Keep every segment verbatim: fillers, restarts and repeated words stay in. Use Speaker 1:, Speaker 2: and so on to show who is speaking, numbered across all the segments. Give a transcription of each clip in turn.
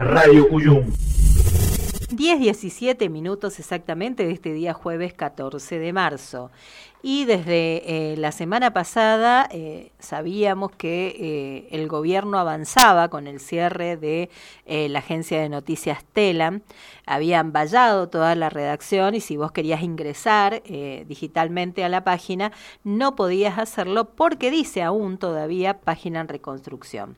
Speaker 1: Radio Cuyum.
Speaker 2: diez diecisiete minutos exactamente de este día jueves catorce de marzo. Y desde eh, la semana pasada eh, sabíamos que eh, el gobierno avanzaba con el cierre de eh, la agencia de noticias Telam. Habían vallado toda la redacción y si vos querías ingresar eh, digitalmente a la página, no podías hacerlo porque dice aún todavía página en reconstrucción.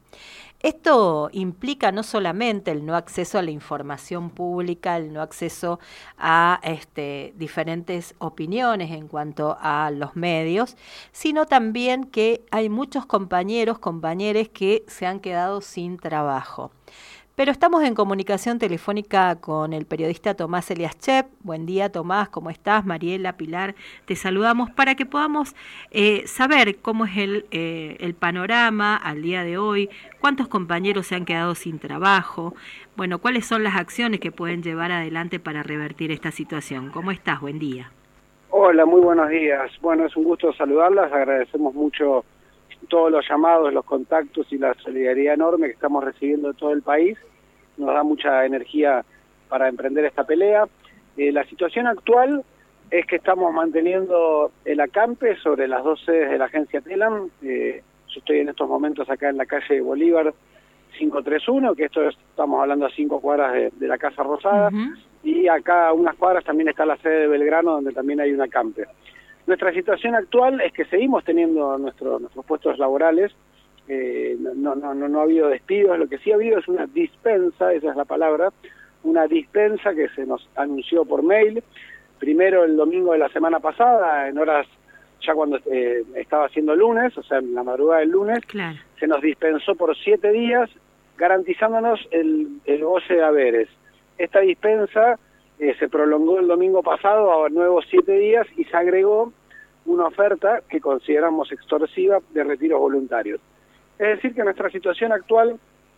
Speaker 2: Esto implica no solamente el no acceso a la información pública, el no acceso a este, diferentes opiniones en cuanto a los medios, sino también que hay muchos compañeros, compañeras que se han quedado sin trabajo. Pero estamos en comunicación telefónica con el periodista Tomás Eliaschep. Buen día, Tomás, ¿cómo estás? Mariela, Pilar, te saludamos para que podamos eh, saber cómo es el, eh, el panorama al día de hoy, cuántos compañeros se han quedado sin trabajo, bueno, cuáles son las acciones que pueden llevar adelante para revertir esta situación. ¿Cómo estás? Buen día.
Speaker 3: Hola, muy buenos días. Bueno, es un gusto saludarlas, agradecemos mucho todos los llamados, los contactos y la solidaridad enorme que estamos recibiendo de todo el país. Nos da mucha energía para emprender esta pelea. Eh, la situación actual es que estamos manteniendo el acampe sobre las dos sedes de la agencia Telam. Eh, yo estoy en estos momentos acá en la calle Bolívar quinientos treinta y uno, que esto es, estamos hablando a cinco cuadras de, de la Casa Rosada, uh-huh. Y acá a unas cuadras también está la sede de Belgrano, donde también hay un acampe. Nuestra situación actual es que seguimos teniendo nuestro, nuestros puestos laborales, eh, no, no, no, no ha habido despidos, lo que sí ha habido es una dispensa, esa es la palabra, una dispensa que se nos anunció por mail, primero el domingo de la semana pasada, en horas ya cuando eh, estaba siendo lunes, o sea, en la madrugada del lunes,
Speaker 2: claro.
Speaker 3: Se nos dispensó por siete días, garantizándonos el, el goce de haberes. Esta dispensa Eh, se prolongó el domingo pasado a nuevos siete días y se agregó una oferta que consideramos extorsiva de retiros voluntarios. Es decir, que nuestra situación actual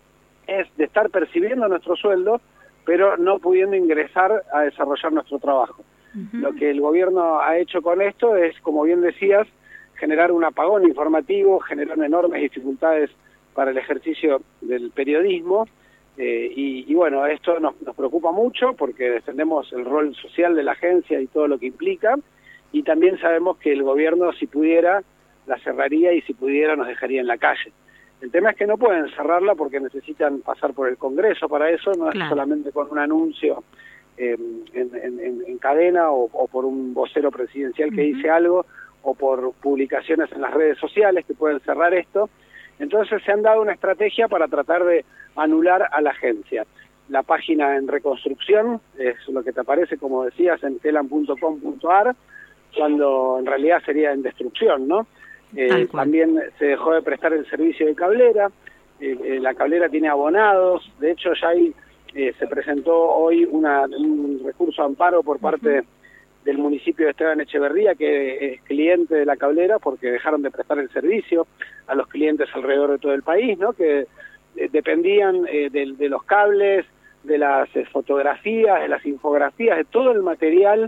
Speaker 3: es de estar percibiendo nuestro sueldo, pero no pudiendo ingresar a desarrollar nuestro trabajo. Uh-huh. Lo que el gobierno ha hecho con esto es, como bien decías, generar un apagón informativo, generar enormes dificultades para el ejercicio del periodismo. Eh, y, y bueno, esto nos, nos preocupa mucho porque defendemos el rol social de la agencia y todo lo que implica, y también sabemos que el gobierno, si pudiera, la cerraría y si pudiera nos dejaría en la calle. El tema es que no pueden cerrarla porque necesitan pasar por el Congreso para eso, no claro. Es solamente con un anuncio eh, en, en, en cadena o, o por un vocero presidencial que uh-huh. dice algo, o por publicaciones en las redes sociales que pueden cerrar esto. Entonces se han dado una estrategia para tratar de anular a la agencia. La página en reconstrucción es lo que te aparece, como decías, en telam punto com punto a r, cuando en realidad sería en destrucción, ¿no? Eh, también se dejó de prestar el servicio de cablera, eh, eh, la cablera tiene abonados, de hecho ya hay, eh, se presentó hoy una, un recurso de amparo por parte uh-huh. del municipio de Esteban Echeverría, que es cliente de la cablera, porque dejaron de prestar el servicio a los clientes alrededor de todo el país, ¿no? Que eh, dependían eh, de, de los cables, de las eh, fotografías, de las infografías, de todo el material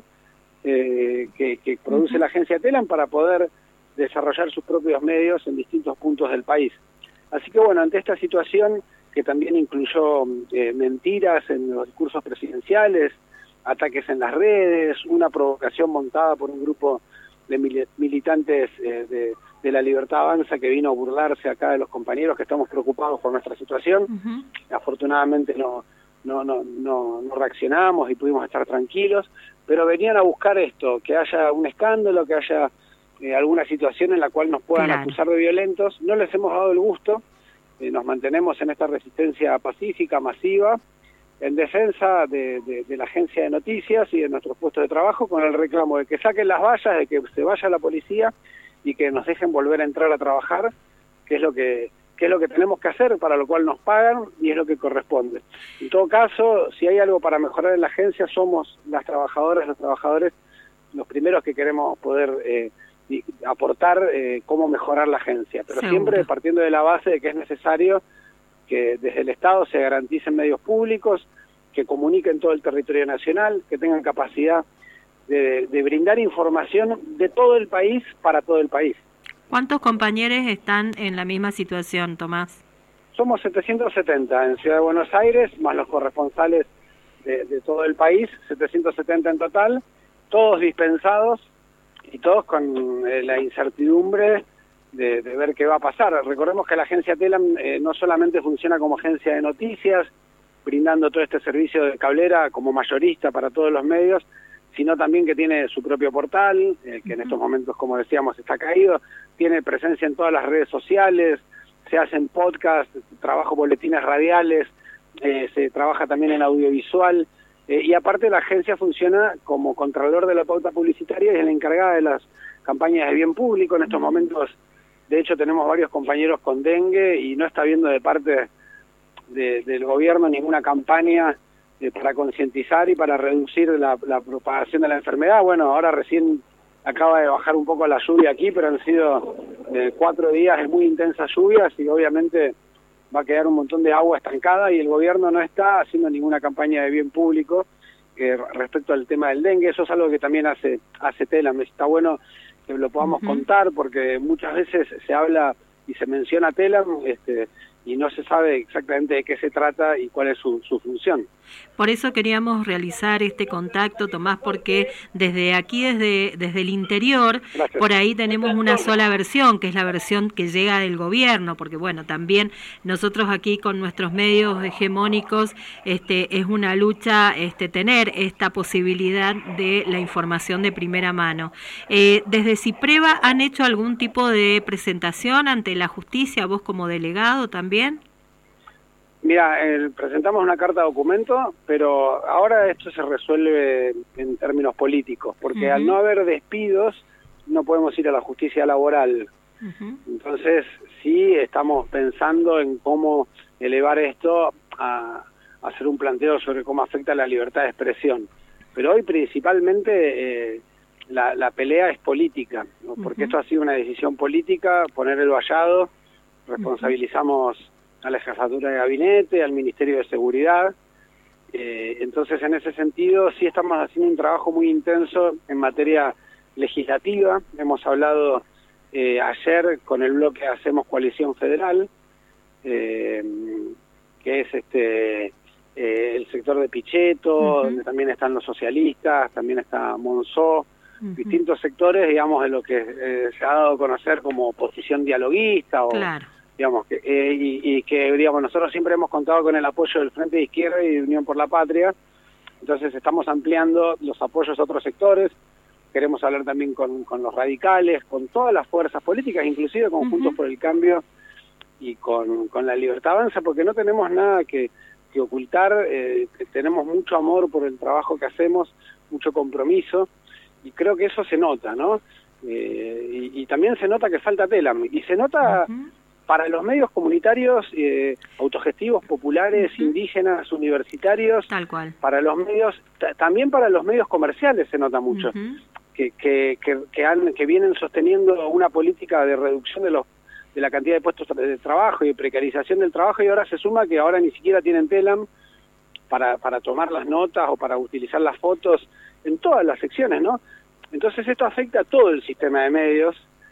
Speaker 3: eh, que, que produce uh-huh. la agencia Telam para poder desarrollar sus propios medios en distintos puntos del país. Así que bueno, ante esta situación que también incluyó eh, mentiras en los discursos presidenciales, ataques en las redes, una provocación montada por un grupo de mil militantes eh, de, de la Libertad Avanza que vino a burlarse acá de los compañeros que estamos preocupados por nuestra situación. Uh-huh. Afortunadamente no, no, no, no, no reaccionamos y pudimos estar tranquilos, pero venían a buscar esto, que haya un escándalo, que haya eh, alguna situación en la cual nos puedan claro. acusar de violentos. No les hemos dado el gusto, eh, nos mantenemos en esta resistencia pacífica, masiva, en defensa de, de, de la agencia de noticias y de nuestros puestos de trabajo, con el reclamo de que saquen las vallas, de que se vaya la policía y que nos dejen volver a entrar a trabajar, que es lo que, que es lo que tenemos que hacer, para lo cual nos pagan y es lo que corresponde. En todo caso, si hay algo para mejorar en la agencia, somos las trabajadoras, los trabajadores, los primeros que queremos poder eh, aportar eh, cómo mejorar la agencia, pero Seguro. Siempre partiendo de la base de que es necesario que desde el Estado se garanticen medios públicos, que comuniquen todo el territorio nacional, que tengan capacidad de, de brindar información de todo el país para todo el país.
Speaker 2: ¿Cuántos compañeros están en la misma situación, Tomás?
Speaker 3: Somos setecientos setenta en Ciudad de Buenos Aires, más los corresponsales de, de todo el país, setecientos setenta en total, todos dispensados y todos con eh, la incertidumbre de, de ver qué va a pasar. Recordemos que la agencia Telam eh, no solamente funciona como agencia de noticias, brindando todo este servicio de cablera como mayorista para todos los medios, sino también que tiene su propio portal, eh, que en estos momentos, como decíamos, está caído, tiene presencia en todas las redes sociales, se hacen podcasts, trabajo boletines radiales, eh, se trabaja también en audiovisual, eh, y aparte la agencia funciona como contralor de la pauta publicitaria y es la encargada de las campañas de bien público. En estos momentos, de hecho, tenemos varios compañeros con dengue y no está habiendo de parte de, del gobierno ninguna campaña Eh, para concientizar y para reducir la, la propagación de la enfermedad. Bueno, ahora recién acaba de bajar un poco la lluvia aquí, pero han sido eh, cuatro días de muy intensas lluvias y obviamente va a quedar un montón de agua estancada y el gobierno no está haciendo ninguna campaña de bien público eh, respecto al tema del dengue. Eso es algo que también hace, hace Telam. Está bueno que lo podamos uh-huh. contar porque muchas veces se habla y se menciona Telam este, y no se sabe exactamente de qué se trata y cuál es su, su función.
Speaker 2: Por eso queríamos realizar este contacto, Tomás, porque desde aquí, desde, desde el interior, Gracias. Por ahí tenemos una sola versión, que es la versión que llega del gobierno, porque bueno, también nosotros aquí con nuestros medios hegemónicos, este, es una lucha este, tener esta posibilidad de la información de primera mano. Eh, desde CIPREVA, ¿han hecho algún tipo de presentación ante la justicia, vos como delegado también?
Speaker 3: Mira, eh, presentamos una carta de documento, pero ahora esto se resuelve en términos políticos, porque uh-huh. al no haber despidos no podemos ir a la justicia laboral. Uh-huh. Entonces sí estamos pensando en cómo elevar esto a, a hacer un planteo sobre cómo afecta la libertad de expresión. Pero hoy principalmente eh, la, la pelea es política, ¿no? Porque uh-huh. esto ha sido una decisión política, poner el vallado, responsabilizamos uh-huh. a la jefatura de gabinete, al Ministerio de Seguridad. Eh, entonces, en ese sentido, sí estamos haciendo un trabajo muy intenso en materia legislativa. Hemos hablado eh, ayer con el bloque Hacemos Coalición Federal, eh, que es este eh, el sector de Pichetto, uh-huh. donde también están los socialistas, también está Monzó, uh-huh. distintos sectores, digamos, de lo que eh, se ha dado a conocer como oposición dialoguista o... Claro. digamos que eh, y, y que digamos nosotros siempre hemos contado con el apoyo del Frente de Izquierda y de Unión por la Patria, entonces estamos ampliando los apoyos a otros sectores, queremos hablar también con, con los radicales, con todas las fuerzas políticas, inclusive con uh-huh. Juntos por el Cambio y con, con la Libertad Avanza, porque no tenemos nada que, que ocultar, eh, tenemos mucho amor por el trabajo que hacemos, mucho compromiso, y creo que eso se nota, ¿no? Eh, y, y también se nota que falta Telam, y se nota... Uh-huh. Para los medios comunitarios, eh, autogestivos, populares, uh-huh. indígenas, universitarios,
Speaker 2: tal cual.
Speaker 3: Para los medios, t- también para los medios comerciales se nota mucho, uh-huh. que, que, que, que, han, que vienen sosteniendo una política de reducción de los de la cantidad de puestos de trabajo y de precarización del trabajo, y ahora se suma que ahora ni siquiera tienen Telam para, para tomar las notas o para utilizar las fotos en todas las secciones, ¿no? Entonces esto afecta a todo el sistema de medios.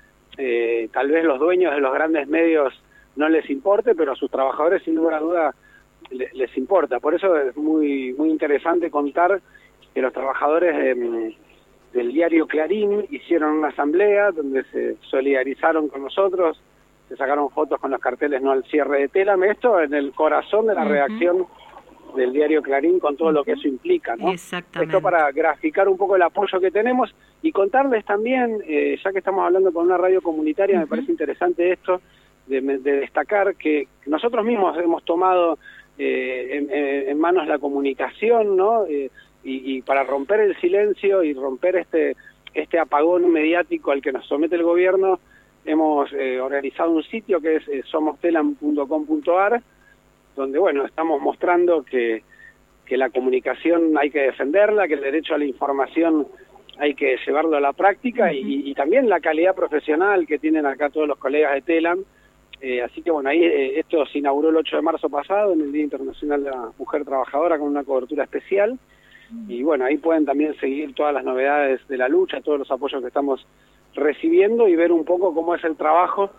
Speaker 3: Eh, tal vez los dueños de los grandes medios no les importe, pero a sus trabajadores sin lugar a duda le, les importa. Por eso es muy muy interesante contar que los trabajadores de, del diario Clarín hicieron una asamblea donde se solidarizaron con nosotros, se sacaron fotos con los carteles no al cierre de Telam, esto en el corazón de la uh-huh. redacción del diario Clarín con todo uh-huh. lo que eso implica, ¿no?
Speaker 2: Exactamente.
Speaker 3: Esto para graficar un poco el apoyo que tenemos y contarles también, eh, ya que estamos hablando con una radio comunitaria, uh-huh. me parece interesante esto de, de destacar que nosotros mismos hemos tomado eh, en, en manos la comunicación, ¿no? Eh, y, y para romper el silencio y romper este este apagón mediático al que nos somete el gobierno, hemos eh, organizado un sitio que es eh, somos telam punto com punto a r, donde, bueno, estamos mostrando que, que la comunicación hay que defenderla, que el derecho a la información hay que llevarlo a la práctica, uh-huh. y, y también la calidad profesional que tienen acá todos los colegas de Telam. Eh, así que, bueno, ahí eh, esto se inauguró el ocho de marzo pasado, en el Día Internacional de la Mujer Trabajadora, con una cobertura especial. Uh-huh. Y, bueno, ahí pueden también seguir todas las novedades de la lucha, todos los apoyos que estamos recibiendo y ver un poco cómo es el trabajo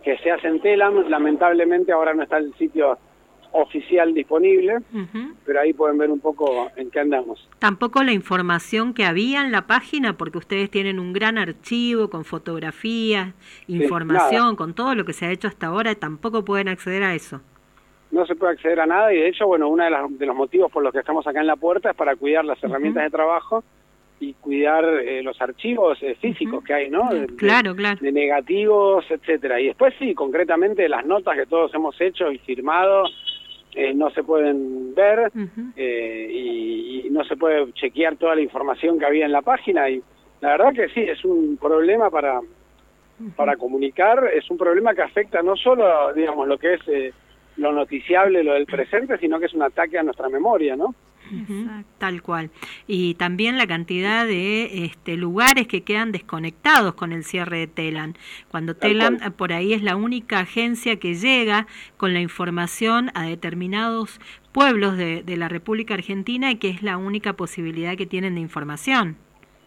Speaker 3: que se hace en Telam. Lamentablemente ahora no está el sitio oficial disponible, uh-huh. pero ahí pueden ver un poco en qué andamos.
Speaker 2: Tampoco la información que había en la página, porque ustedes tienen un gran archivo con fotografías, información, sí, con todo lo que se ha hecho hasta ahora, tampoco pueden acceder a eso.
Speaker 3: No se puede acceder a nada, y de hecho, bueno, uno de, las, de los motivos por los que estamos acá en la puerta es para cuidar las herramientas uh-huh. de trabajo y cuidar eh, los archivos eh, físicos uh-huh. que hay, ¿no? De,
Speaker 2: claro, claro.
Speaker 3: De negativos, etcétera. Y después sí, concretamente las notas que todos hemos hecho y firmado eh, no se pueden ver uh-huh. eh, y, y no se puede chequear toda la información que había en la página, y la verdad que sí, es un problema para, uh-huh. para comunicar, es un problema que afecta no solo, digamos, lo que es eh, lo noticiable, lo del presente, sino que es un ataque a nuestra memoria, ¿no?
Speaker 2: Uh-huh. Tal cual. Y también la cantidad de este, lugares que quedan desconectados con el cierre de Telam. Cuando Telam por ahí es la única agencia que llega con la información a determinados pueblos de, de la República Argentina, y que es la única posibilidad que tienen de información.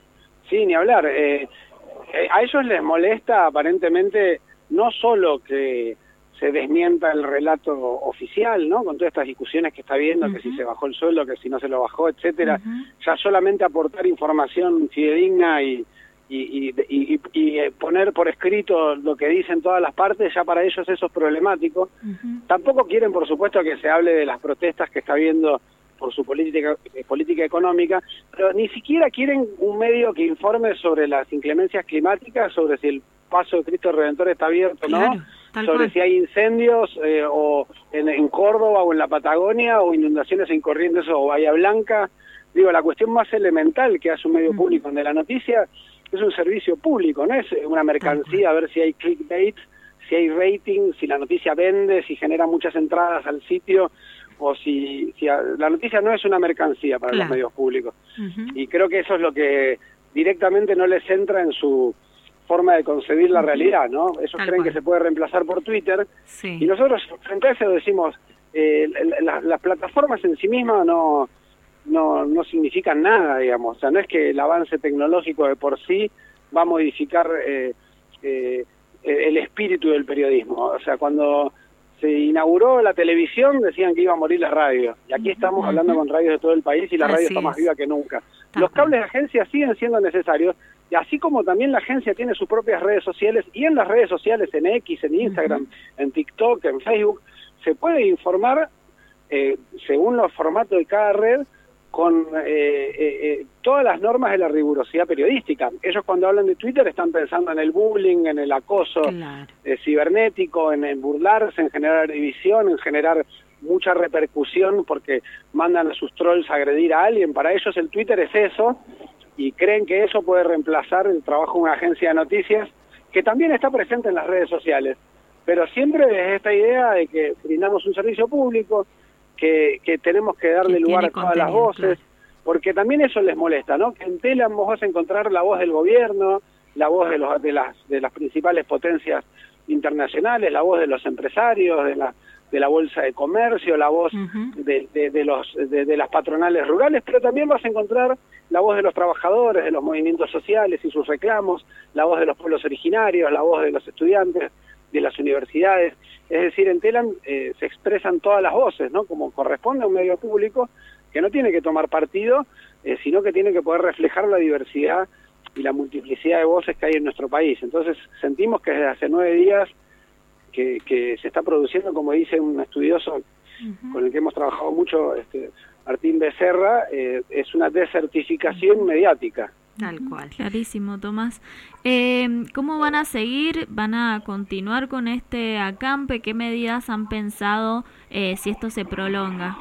Speaker 3: Sí, ni hablar. Eh, eh, a ellos les molesta aparentemente no solo que se desmienta el relato oficial, ¿no? Con todas estas discusiones que está habiendo, uh-huh. que si se bajó el sueldo, que si no se lo bajó, etcétera. Uh-huh. Ya solamente aportar información fidedigna y, y, y, y, y poner por escrito lo que dicen todas las partes, ya para ellos eso es problemático. Uh-huh. Tampoco quieren, por supuesto, que se hable de las protestas que está habiendo por su política eh, política económica, pero ni siquiera quieren un medio que informe sobre las inclemencias climáticas, sobre si el paso de Cristo Redentor está abierto o no, claro, sobre cual. Si hay incendios eh, o en, en Córdoba o en la Patagonia, o inundaciones en Corrientes o Bahía Blanca. Digo, la cuestión más elemental que hace un medio uh-huh. público, donde la noticia es un servicio público, no es una mercancía, a ver si hay clickbait, si hay rating, si la noticia vende, si genera muchas entradas al sitio, o si, si a, la noticia no es una mercancía para claro. los medios públicos. Uh-huh. Y creo que eso es lo que directamente no les entra en su forma de concebir la realidad, ¿no? Ellos Tal creen cual. que se puede reemplazar por Twitter, sí. y nosotros frente a eso decimos, eh, las la plataformas en sí mismas no, no, no significan nada, digamos, o sea, no es que el avance tecnológico de por sí va a modificar eh, eh, el espíritu del periodismo. O sea, cuando se inauguró la televisión decían que iba a morir la radio, y aquí estamos uh-huh. hablando con radios de todo el país y la Así radio está es. más viva que nunca. Tal Los cables de agencia siguen siendo necesarios, y así como también la agencia tiene sus propias redes sociales, y en las redes sociales, en X, en Instagram, uh-huh. en TikTok, en Facebook, se puede informar eh, según los formatos de cada red, con eh, eh, eh, todas las normas de la rigurosidad periodística. Ellos cuando hablan de Twitter están pensando en el bullying, en el acoso claro. eh, cibernético, en, en burlarse, en generar división, en generar mucha repercusión porque mandan a sus trolls a agredir a alguien. Para ellos el Twitter es eso, y creen que eso puede reemplazar el trabajo de una agencia de noticias que también está presente en las redes sociales, pero siempre desde esta idea de que brindamos un servicio público, que, que tenemos que darle que lugar a todas las voces, claro. porque también eso les molesta, ¿no? Que en Telam vos vas a encontrar la voz del gobierno, la voz de, los, de, las, de las principales potencias internacionales, la voz de los empresarios, de la, de la Bolsa de Comercio, la voz uh-huh. de, de, de, los, de, de las patronales rurales, pero también vas a encontrar la voz de los trabajadores, de los movimientos sociales y sus reclamos, la voz de los pueblos originarios, la voz de los estudiantes, de las universidades. Es decir, en Telam eh, se expresan todas las voces, ¿no? Como corresponde a un medio público que no tiene que tomar partido, eh, sino que tiene que poder reflejar la diversidad y la multiplicidad de voces que hay en nuestro país. Entonces sentimos que desde hace nueve días que, que se está produciendo, como dice un estudioso uh-huh. con el que hemos trabajado mucho, este, Martín Becerra, eh, es una desertificación uh-huh. mediática.
Speaker 2: Tal cual.
Speaker 1: Clarísimo, Tomás. Eh, ¿Cómo van a seguir? ¿Van a continuar con este acampe? ¿Qué medidas han pensado eh, si esto se prolonga?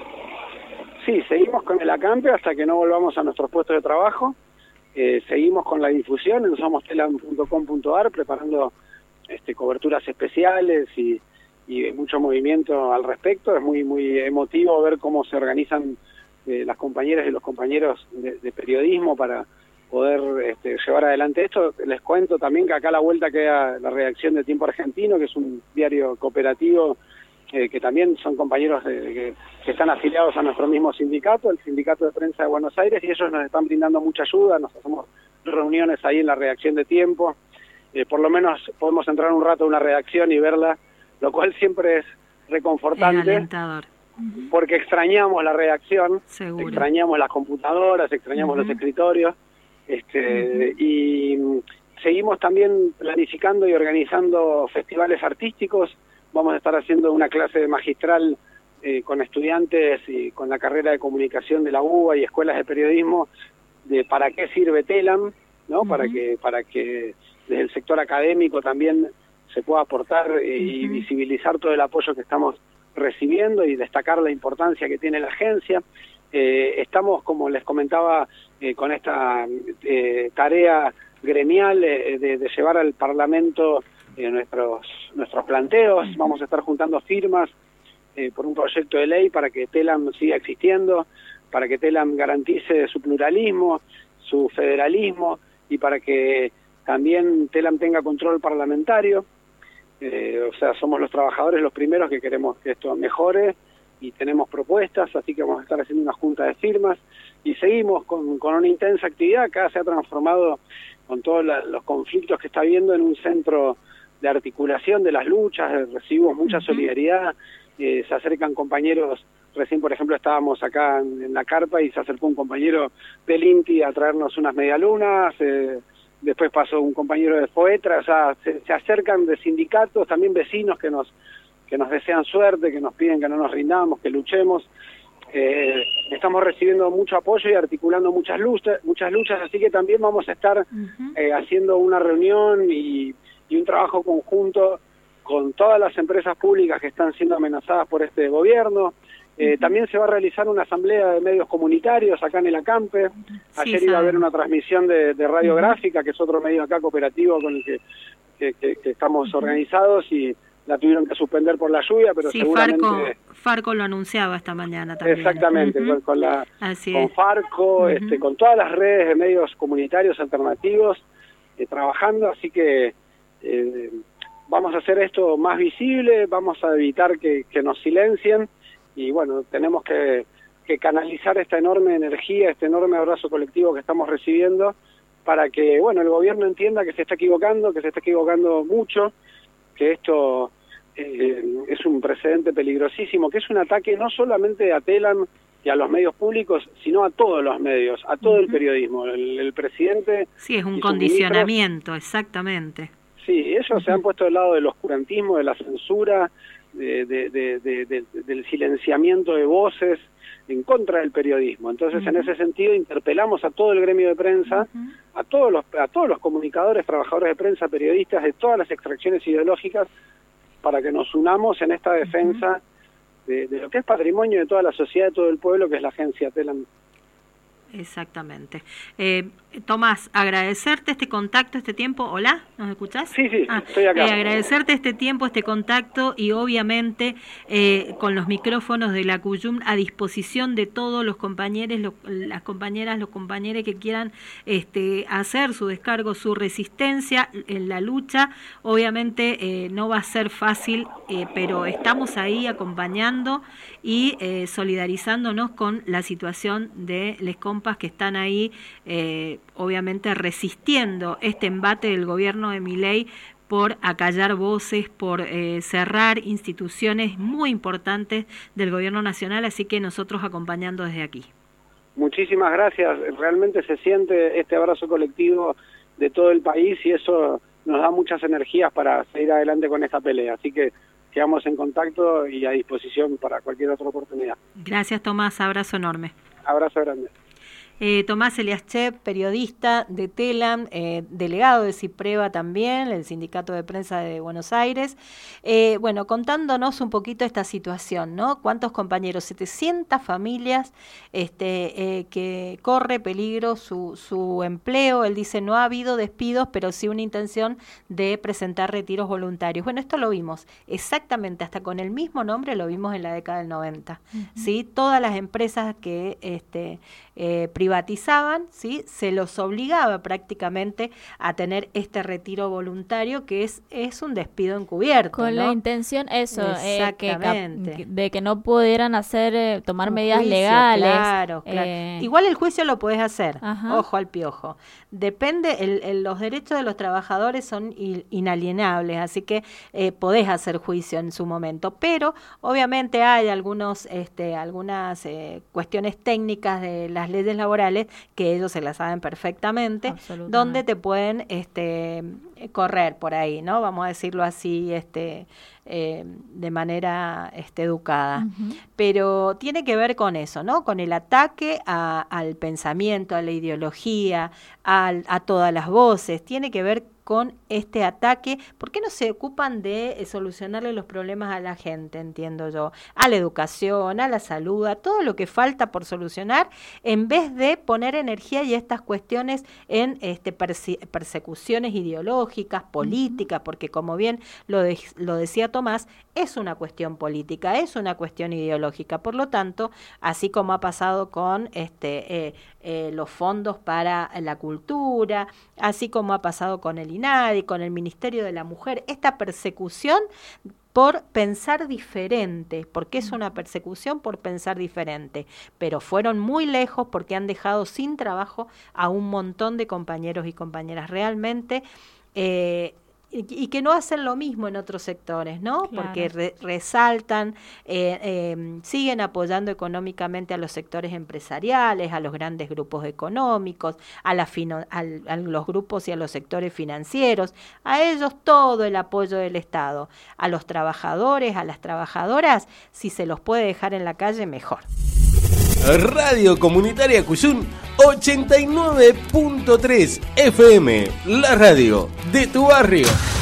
Speaker 3: Sí, seguimos con el acampe hasta que no volvamos a nuestros puestos de trabajo. Eh, seguimos con la difusión en somos telam punto com punto a r, preparando este, coberturas especiales y, y mucho movimiento al respecto. Es muy, muy emotivo ver cómo se organizan eh, las compañeras y los compañeros de, de periodismo para poder este, llevar adelante esto. Les cuento también que acá a la vuelta queda la redacción de Tiempo Argentino, que es un diario cooperativo eh, que también son compañeros de, de, que, que están afiliados a nuestro mismo sindicato, el Sindicato de Prensa de Buenos Aires, y ellos nos están brindando mucha ayuda, nos hacemos reuniones ahí en la redacción de Tiempo, eh, por lo menos podemos entrar un rato a una redacción y verla, lo cual siempre es reconfortante.
Speaker 2: Es alentador.
Speaker 3: Porque extrañamos la redacción,
Speaker 2: Seguro.
Speaker 3: extrañamos las computadoras, extrañamos uh-huh. los escritorios, este, uh-huh. y seguimos también planificando y organizando festivales artísticos. Vamos a estar haciendo una clase magistral eh, con estudiantes y con la carrera de comunicación de la U B A y escuelas de periodismo de para qué sirve TELAM, ¿no? Uh-huh. Para que para que desde el sector académico también se pueda aportar eh, uh-huh. y visibilizar todo el apoyo que estamos recibiendo y destacar la importancia que tiene la agencia. Eh, estamos, como les comentaba, eh, con esta eh, tarea gremial eh, de, de llevar al Parlamento eh, nuestros nuestros planteos. Vamos a estar juntando firmas eh, por un proyecto de ley para que TELAM siga existiendo, para que TELAM garantice su pluralismo, su federalismo y para que también TELAM tenga control parlamentario. Eh, o sea, somos los trabajadores los primeros que queremos que esto mejore y tenemos propuestas, así que vamos a estar haciendo una junta de firmas y seguimos con, con una intensa actividad. Acá se ha transformado, con todos la, los conflictos que está habiendo, en un centro de articulación de las luchas. Recibimos mucha solidaridad, eh, se acercan compañeros. Recién, por ejemplo, estábamos acá en, en la carpa y se acercó un compañero del INTI a traernos unas medialunas. eh, Después pasó un compañero de FOETRA. O sea, se, se acercan de sindicatos, también vecinos que nos que nos desean suerte, que nos piden que no nos rindamos, que luchemos. Eh, estamos recibiendo mucho apoyo y articulando muchas luchas, muchas luchas, así que también vamos a estar uh-huh. eh, haciendo una reunión y, y un trabajo conjunto con todas las empresas públicas que están siendo amenazadas por este gobierno. Eh, uh-huh. También se va a realizar una asamblea de medios comunitarios acá en el Acampe. Ayer sí, iba a haber una transmisión de, de radiográfica, uh-huh. que es otro medio acá cooperativo con el que, que, que, que estamos uh-huh. organizados, y la tuvieron que suspender por la lluvia, pero
Speaker 2: sí,
Speaker 3: seguramente...
Speaker 2: Farco, Farco lo anunciaba esta mañana también.
Speaker 3: Exactamente, uh-huh. con, con, la, con Farco, uh-huh. este, con todas las redes de medios comunitarios alternativos eh, trabajando, así que eh, vamos a hacer esto más visible, vamos a evitar que, que nos silencien. Y bueno, tenemos que, que canalizar esta enorme energía, este enorme abrazo colectivo que estamos recibiendo, para que, bueno, el gobierno entienda que se está equivocando, que se está equivocando mucho, que esto eh, es un precedente peligrosísimo, que es un ataque no solamente a TELAM y a los medios públicos, sino a todos los medios, a todo uh-huh. el periodismo. El, el presidente...
Speaker 2: Sí, es un condicionamiento, exactamente.
Speaker 3: Sí, ellos uh-huh. se han puesto del lado del oscurantismo, de la censura, De, de, de, de, de, del silenciamiento de voces en contra del periodismo. Entonces, uh-huh. en ese sentido, interpelamos a todo el gremio de prensa, uh-huh. a todos los a todos los comunicadores, trabajadores de prensa, periodistas de todas las extracciones ideológicas, para que nos unamos en esta defensa uh-huh. de, de lo que es patrimonio de toda la sociedad, de todo el pueblo, que es la agencia TELAM.
Speaker 2: Exactamente. Eh, Tomás, agradecerte este contacto, este tiempo. ¿Hola? ¿Nos escuchás?
Speaker 3: Sí, sí,
Speaker 2: ah,
Speaker 3: estoy acá.
Speaker 2: Eh, agradecerte este tiempo, este contacto y obviamente eh, con los micrófonos de la CUYUM a disposición de todos los compañeros, lo, las compañeras, los compañeros que quieran este, hacer su descargo, su resistencia en la lucha. Obviamente eh, no va a ser fácil, eh, pero estamos ahí acompañando y eh, solidarizándonos con la situación de les compas que están ahí, eh, obviamente resistiendo este embate del gobierno de Milei por acallar voces, por eh, cerrar instituciones muy importantes del gobierno nacional, así que nosotros acompañando desde aquí.
Speaker 3: Muchísimas gracias, realmente se siente este abrazo colectivo de todo el país y eso nos da muchas energías para seguir adelante con esta pelea, así que quedamos en contacto y a disposición para cualquier otra oportunidad.
Speaker 2: Gracias, Tomás, abrazo enorme.
Speaker 3: Abrazo grande.
Speaker 2: Eh, Tomás Eliaschev, periodista de TELAM, eh, delegado de CIPREVA también, el Sindicato de Prensa de Buenos Aires. Eh, bueno, contándonos un poquito esta situación, ¿no? ¿Cuántos compañeros? setecientas familias este, eh, que corre peligro su, su empleo. Él dice, no ha habido despidos, pero sí una intención de presentar retiros voluntarios. Bueno, esto lo vimos exactamente, hasta con el mismo nombre lo vimos en la década del noventa. Uh-huh. ¿Sí? Todas las empresas que... este eh, privatizaban, ¿sí? Se los obligaba prácticamente a tener este retiro voluntario, que es, es un despido encubierto.
Speaker 1: Con
Speaker 2: ¿no?
Speaker 1: la intención, eso,
Speaker 2: exactamente.
Speaker 1: Eh, que, de que no pudieran hacer, eh, tomar
Speaker 2: un
Speaker 1: medidas
Speaker 2: juicio,
Speaker 1: legales.
Speaker 2: Claro, claro.
Speaker 1: Eh,
Speaker 2: Igual el juicio lo podés hacer,
Speaker 1: Ajá.
Speaker 2: ojo al piojo. Depende, el, el, los derechos de los trabajadores son inalienables, así que eh, podés hacer juicio en su momento, pero obviamente hay algunos, este, algunas eh, cuestiones técnicas de las leyes laborales que ellos se las saben perfectamente, donde te pueden este, correr por ahí, ¿no? Vamos a decirlo así, este, eh, de manera este, educada. Uh-huh. Pero tiene que ver con eso, ¿no? Con el ataque a, al pensamiento, a la ideología, a, a todas las voces. Tiene que ver con este ataque. ¿Por qué no se ocupan de solucionarle los problemas a la gente, entiendo yo? A la educación, a la salud, a todo lo que falta por solucionar, en vez de poner energía y estas cuestiones en este, perse- persecuciones ideológicas, políticas, porque como bien lo, de- lo decía Tomás, es una cuestión política, es una cuestión ideológica. Por lo tanto, así como ha pasado con este, eh, eh, los fondos para la cultura, así como ha pasado con el INADI, con el Ministerio de la Mujer, esta persecución por pensar diferente, porque es una persecución por pensar diferente, pero fueron muy lejos porque han dejado sin trabajo a un montón de compañeros y compañeras. Realmente eh, Y, y que no hacen lo mismo en otros sectores, ¿no? Claro. Porque re, resaltan, eh, eh, siguen apoyando económicamente a los sectores empresariales, a los grandes grupos económicos, a, la fino, al, a los grupos y a los sectores financieros, a ellos todo el apoyo del Estado, a los trabajadores, a las trabajadoras, si se los puede dejar en la calle, mejor.
Speaker 4: Radio Comunitaria Cuyún ochenta y nueve punto tres F M, la radio de tu barrio.